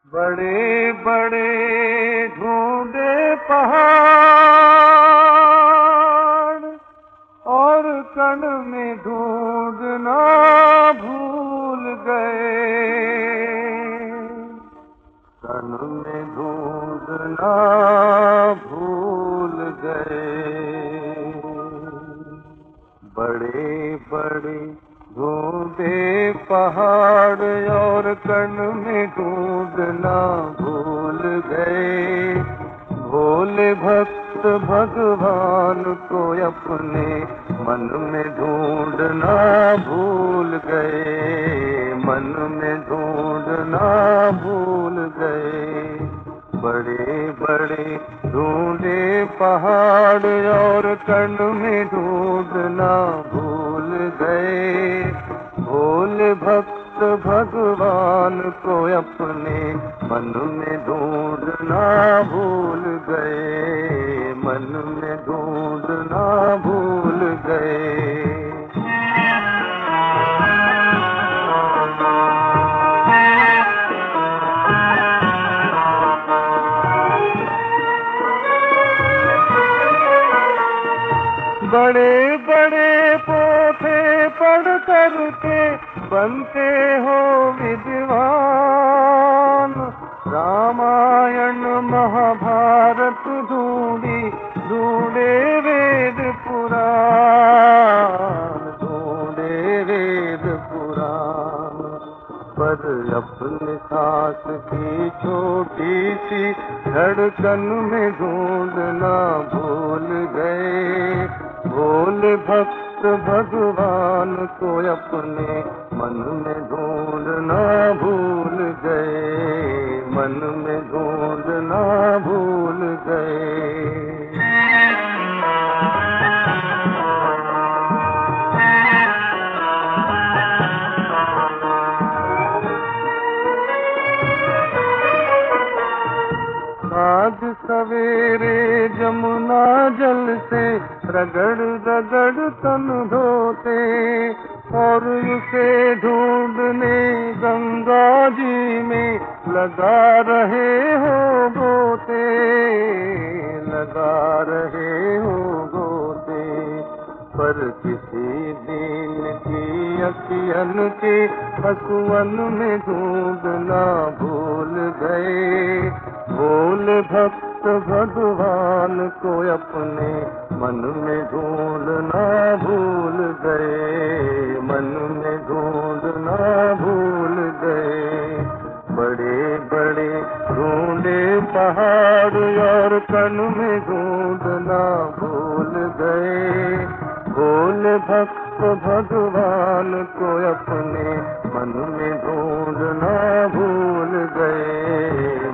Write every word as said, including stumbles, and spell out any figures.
बड़े बड़े ढूंढे पहाड़ और कण में ढूंढना भूल गए, कण में ढूंढना भूल गए। बड़े बड़े ढूंढे पहाड़ और कण में ढूंढना भूल गए। भोले भक्त भगवान को अपने मन में ढूंढना भूल गए, मन में ढूंढना भूल गए। बड़े बड़े ढूंढे पहाड़ और कण में ढूंढना भूल गए। भोले भक्त भगवान को अपने मन में ढूंढना भूल गए, मन में ढूंढना भूल गए। बड़े बड़े पोथे पढ़ करके बनते हो विद्वान। रामायण महाभारत ढूंढी ढूंढे वेद पुराण, ढूंढे वेद पुराण। पर अपने सांस की छोटी सी धड़कन में ढूंढना भूल गए। भोले भक्त भगवान को अपने मन में ढूंढना भूल गए, मन में ढूंढना भूल गए। आज सवेरे जमुना जल से रगड़ रगड़ तन धोते और उसे ढूंढने गंगा जी में लगा रहे हो गोते, लगा रहे हो गोते। पर किसी दिन की अखियन के हसुअन में ढूंढना भूल गए। भोले भक्त भगवान को अपने मन में ढूंढना भूल गए, मन में ढूंढना भूल गए। बड़े बड़े ढूंढे पहाड़ और कण में ढूंढना भूल गए। भोले भक्त भगवान को अपने मन में ढूंढना भूल गए,